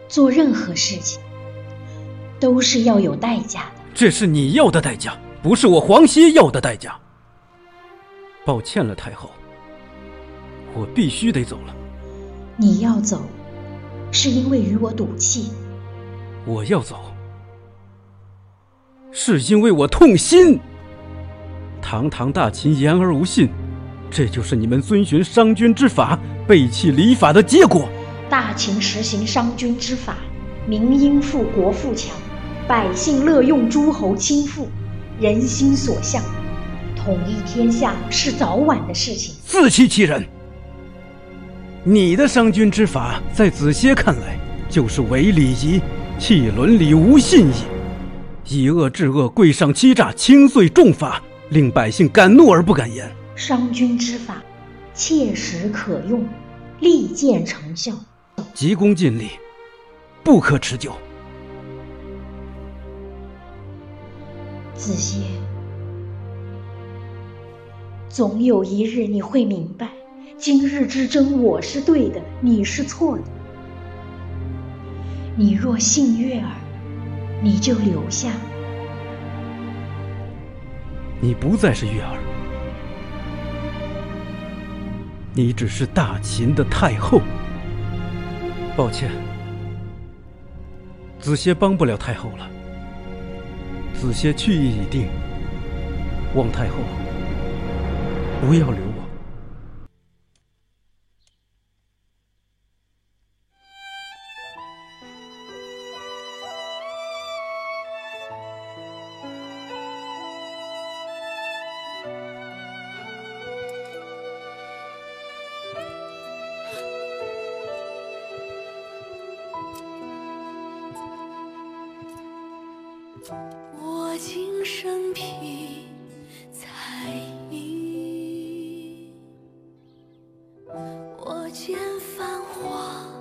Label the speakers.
Speaker 1: 做任何事情都是要有代价的。
Speaker 2: 这是你要的代价，不是我黄歇要的代价。抱歉了，太后，我必须得走了。
Speaker 1: 你要走，是因为与我赌气。
Speaker 2: 我要走，是因为我痛心。堂堂大秦言而无信，这就是你们遵循商君之法，背弃礼法的结果。
Speaker 1: 大秦实行商君之法，民殷富，国富强，百姓乐用诸侯倾覆，人心所向，统一天下是早晚的事情。
Speaker 2: 自欺欺人！你的商君之法，在子歇看来，就是伪礼仪，弃伦理，无信义，以恶治恶，贵上欺诈，轻罪重罚，令百姓敢怒而不敢言。
Speaker 1: 商君之法，切实可用，立见成效。
Speaker 2: 急功近利，不可持久。
Speaker 1: 子歇，总有一日你会明白，今日之争我是对的，你是错的。你若信悦儿，你就留下。
Speaker 2: 你不再是悦儿，你只是大秦的太后。抱歉，子歇帮不了太后了。子歇去意已定，望太后不要留我。
Speaker 3: 我今生披彩衣，我见繁华